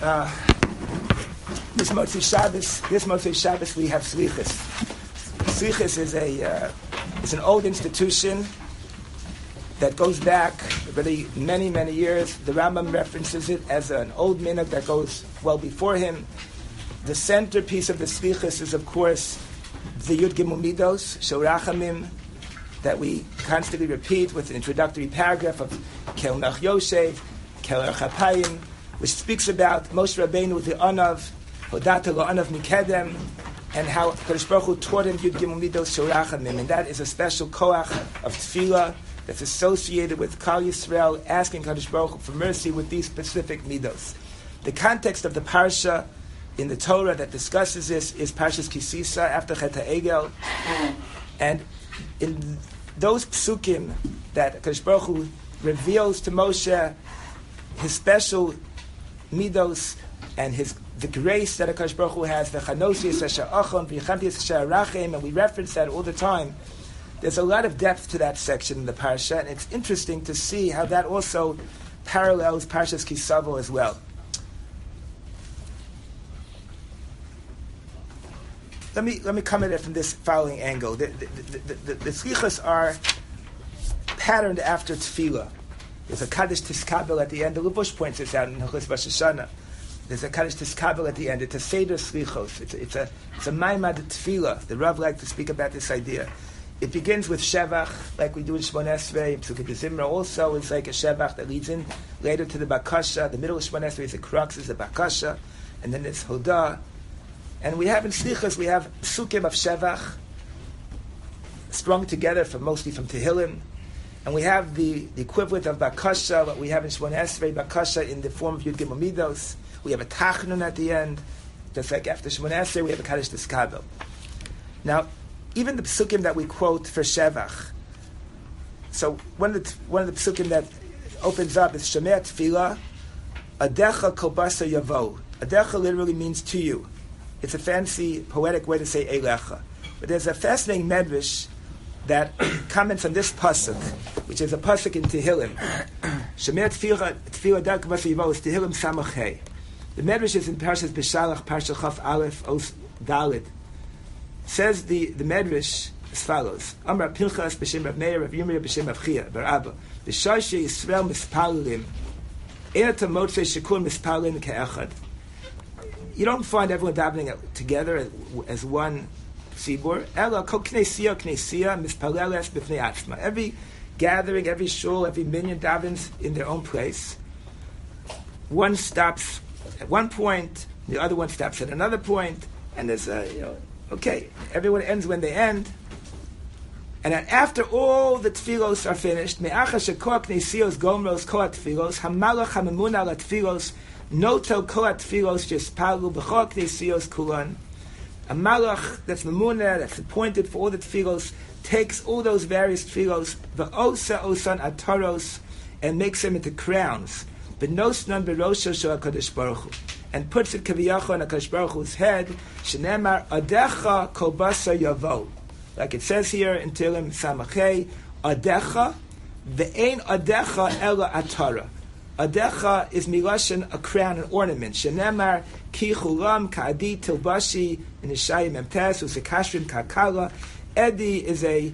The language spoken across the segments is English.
This Motzei Shabbos, we have Slichus. Slichus is an old institution that goes back really many, many years. The Rambam references it as an old minhag that goes well before him. The centerpiece of the Slichus is, of course, the Yud Gimel Midos, Shorachamim, that we constantly repeat with an introductory paragraph of Kel Nach Yosef, Kel Chapayim, which speaks about Moshe Rabbeinu with the Anav, Hodata Lo Anav Mikedem, and how Kadosh Baruch Hu taught him Yud Gimel Midos Shorachamim, and that is a special koach of tefillah that's associated with Kal Yisrael asking Kadosh Baruch Hu for mercy with these specific midos. The context of the parsha in the Torah that discusses this is Parshas Kisisa after Chet HaEgel, and in those psukim that Kadosh Baruch Hu reveals to Moshe his special midos and the grace that Kadosh Baruch Hu has, v'chanosi yisasha achon, v'yichamti yisasha rachem, and we reference that all the time. There's a lot of depth to that section in the parsha, and it's interesting to see how that also parallels Parshas Kisavo as well. Let me come at it from this following angle. The Slichos are patterned after Tefillah. There's a Kaddish Tiskabel at the end. The Levush points this out in Hilchos Rosh Hashanah. There's a Kaddish Tiskabel at the end. It's a Seder Slichos. It's a Maimad Tefillah. The Rav liked to speak about this idea. It begins with Shevach, like we do in Shmon Esrei. Psukei Zimra also is like a Shevach that leads in later to the Bakasha. The middle of Shmon Esrei is the crux, is the Bakasha. And then it's Hodah. And we have in Slichos, we have Psukim of Shevach, strung together mostly from Tehillim. And we have the equivalent of Bakasha, what we have in Shmon Esrei, Bakasha in the form of Yud Gimel Midos. We have a Tachnun at the end. Just like after Shmon Esrei, we have a Kaddish Tiskabel. Now, even the Psukim that we quote for Shevach, so one of the Psukim that opens up is Shemei Tefillah, Adecha Kol Basar Yavo. Adecha literally means to you. It's a fancy, poetic way to say Eilecha. But there's a fascinating medrash that comments on this pasuk, which is a pasuk in Tehillim. Shemei Tefillah Adecha Kol Basar Yavo is Tehillim Samach Hei. The medrash is in Parshas Beshalach, Parsha Chaf Aleph, Os Dalet. Says the Medrash as follows: Amar Pinchas b'shem Rav Meir, Rav Yirmiyah b'shem Rav Chia bar Abba. B'shashe Yisrael mispalalim, enat motzei shekul mispalalim ke'echad. You don't find everyone davening together as one tzibur. Ela kol knesia mispaleles b'fnei atzma. Every gathering, every shul, every minyan davens in their own place. One stops at one point, the other one stops at another point, and there's okay, everyone ends when they end. And then after all the tefillos are finished, me'acha shekoach neisios gomros koach tefillos, hamalach hamamun ala tefillos, noto koach tefillos jespalu b'choach neisios kulan. A malach that's mamuna, that's appointed for all the tefillos, takes all those various tefillos, v'osa osan ataros, and makes them into crowns. B'nosnan b'rosho shel HaKadosh Baruch Hu, and puts it kaviyachon on HaKadosh Baruch Hu's head, shenemar adecha kol basar yavo. Like it says here in Tehillim Samachei, adecha, ve'ein adecha ela atara. Adecha is milashon, a crown, an ornament. Shenemar ki chulam ka'adi tilbashi in Yeshaya Memtes u'sekashrim kakala. Edi is a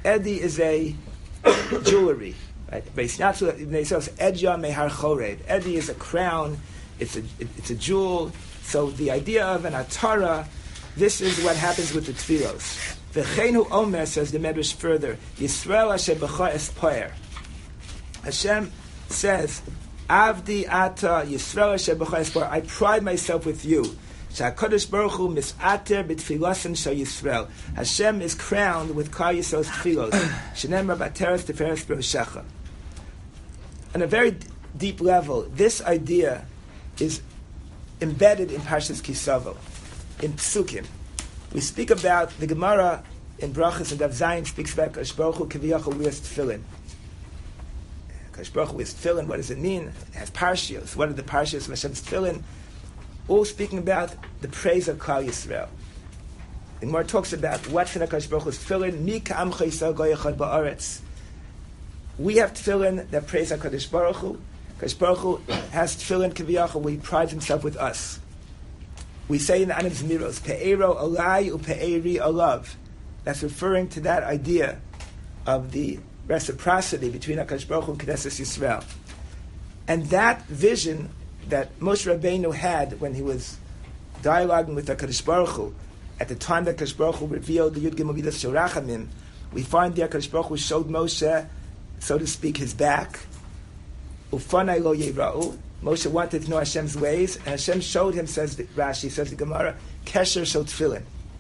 jewelry. Right? Edya mehar chorev. Edi is a crown. It's a jewel. So the idea of an atara, this is what happens with the tefillos. V'cheinu omer, says the Medrash further, Yisrael Hashem b'cha espoer. Hashem says, Avdi ata Yisrael Hashem b'cha espoer. I pride myself with you. Sha'akadosh Baruch Hu misater b'tfilasen shal Yisrael. Hashem is crowned with Kal Yisrael's tefillos. Shenemar b'teres teferes b'roshecha. On a very deep level, this idea is embedded in Parshas Kisavo, in Psukim. We speak about the Gemara in Brachas and Dav Zayin speaks about Kadosh Baruch Hu kiviyachol wears tefillin. Kadosh Baruch Hu wears tefillin. What does it mean? It has parshios. What are the parshios of Hashem's tefillin? All speaking about the praise of Klal Yisrael. The Gemara talks about what's in Kadosh Baruch Hu's tefillin. Mi ka'amcha Yisrael goy echad ba'aretz. We have tefillin that praise HaKadosh Baruch Hu. Kadosh Kadosh Baruch Hu has tefillin kiviyachol where he prides himself with us. We say in the Anim Zmiros, Pe'ero alai u'pe'eri alav. That's referring to that idea of the reciprocity between HaKadosh Baruch Hu and Knesset Yisrael. And that vision that Moshe Rabbeinu had when he was dialoguing with HaKadosh Baruch Hu, at the time that HaKadosh Baruch Hu revealed the Yud Gimel Midas Shel Rachamim, we find there HaKadosh Baruch Hu showed Moshe, so to speak, his back. Ufanai lo yeira'u. Moshe wanted to know Hashem's ways, and Hashem showed him, says Rashi, says the Gemara, Kesher Shel Tefillin.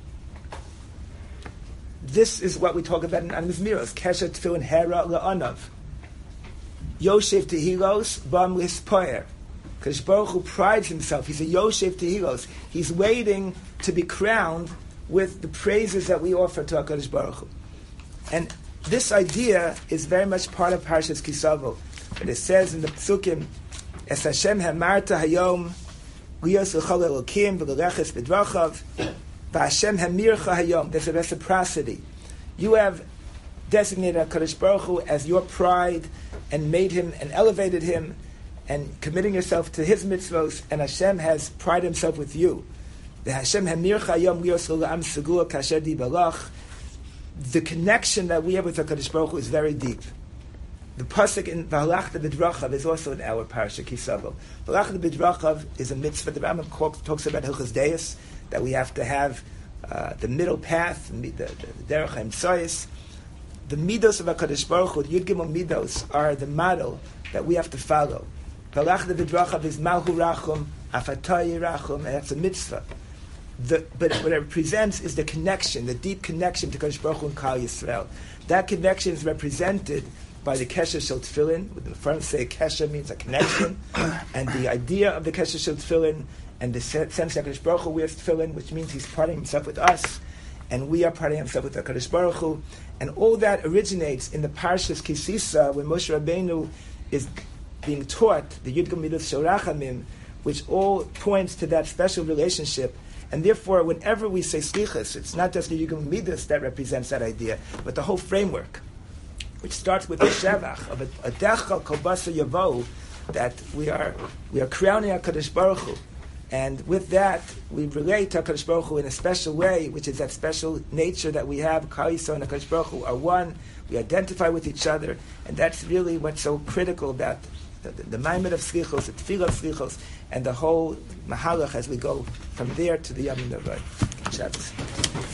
This is what we talk about in Anim Zmiros. Kesher Tefillin Hera La'anav. Yoshev Tehilos Bam Lispoyer. Kadosh Baruch Hu prides himself. He's a Yoshev Tehilos. He's waiting to be crowned with the praises that we offer to HaKadosh Baruch Hu. And this idea is very much part of Parshas Kisavo. But it says in the Psukim, Es Hashem Hamarta Hayom Lios L'chol Elokim V'Lereches B'Drachav V'Hashem Hamircha Hayom. There's a reciprocity. You have designated HaKadosh Baruch Hu as your pride and made him and elevated him and committing yourself to his mitzvos, and Hashem has prided himself with you. The Hashem Hamircha Hayom Lios L'Am Segula Kasher Di Balach. The connection that we have with HaKadosh Baruch Hu is very deep. The pasuk in V'halachta b'drachav is also in our parasha Kisavo. V'halachta b'drachav is a mitzvah. The Rambam talks about Hilchos Deis, that we have to have the middle path, the derech ha'emtzayis. The midos of HaKadosh Baruch Hu, the Yud Gimel midos, are the model that we have to follow. V'halachta b'drachav is malhu rachum, afatay rachum, and that's a mitzvah. But what it represents is the connection, the deep connection to HaKadosh Baruch Hu and Klal Yisrael. That connection is represented by the Kesher Shel Tefillin. With the front say Kesher means a connection, and the idea of the Kesher Shel Tefillin and the sense that HaKadosh Baruch Hu wears Tefillin, which means he's parting himself with us, and we are parting himself with HaKadosh Baruch Hu, and all that originates in the Parshas Kisisa when Moshe Rabbeinu is being taught the Yud Gimel Midas Shel Rachamim, which all points to that special relationship. And therefore, whenever we say Slichus, it's not just the Yud Gimel Midas that represents that idea, but the whole framework, which starts with the Shevach of a Dechal Kobasa Yavo, that we are crowning HaKadosh Baruch Hu. And with that, we relate to HaKadosh Baruch Hu in a special way, which is that special nature that we have. Klal Yisrael and HaKadosh Baruch Hu are one. We identify with each other. And that's really what's so critical about the Maimed of Slichos, the Tefillah of Slichos, and the whole Mahalach as we go from there to the Yom Novai. Shabbos.